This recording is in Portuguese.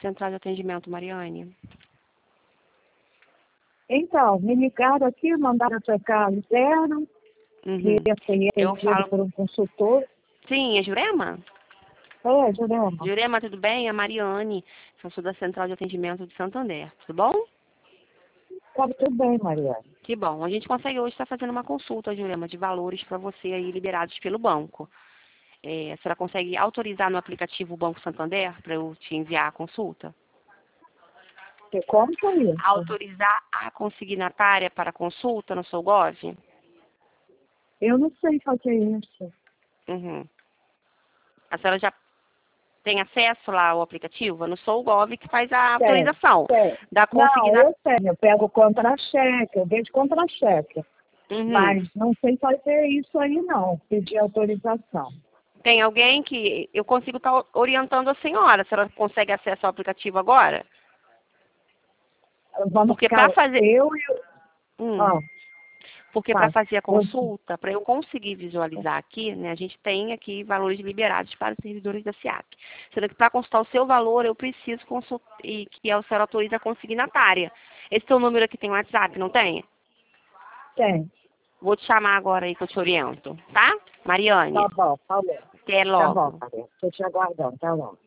central de atendimento, Mariane? Então, me ligaram aqui, mandaram trocar o terno, Uhum. que foi Eu atendido falo... por um consultor. Sim, é Jurema? É, Jurema. Jurema, tudo bem? É a Mariane. Eu sou da central de atendimento de Santander. Tudo bom? Tá tudo bem, Mariana. Que bom. A gente consegue hoje estar fazendo uma consulta, Jurema, de valores para você aí liberados pelo banco. A senhora consegue autorizar no aplicativo Banco Santander para eu te enviar a consulta? Você como que é isso? Autorizar a consignatária para consulta no seu Gov? Eu não sei fazer isso. Uhum. A senhora já tem acesso lá ao aplicativo? No Sou Gov que faz a Tem, autorização tem. da Não, consignatária. eu tenho. Eu pego contra-cheque, eu vejo contra-cheque. Uhum. Mas não sei fazer isso aí, não. Pedir autorização. Tem alguém que eu consigo estar orientando a senhora. A senhora consegue acesso ao aplicativo agora? Vamos Porque ficar para fazer. eu e... Hum. Ó, Porque para faz. fazer a consulta, para eu conseguir visualizar aqui, né, a gente tem aqui valores liberados para os servidores da SIAP. Sendo que para consultar o seu valor, eu preciso consultar, e que a senhora autoriza a consignatária. Esse seu número aqui tem WhatsApp, não tem? Tem. Vou te chamar agora aí que eu te oriento, tá? Mariane, Tá bom, falou. até Tá bom, logo. Maria. Tô te aguardando, tá bom.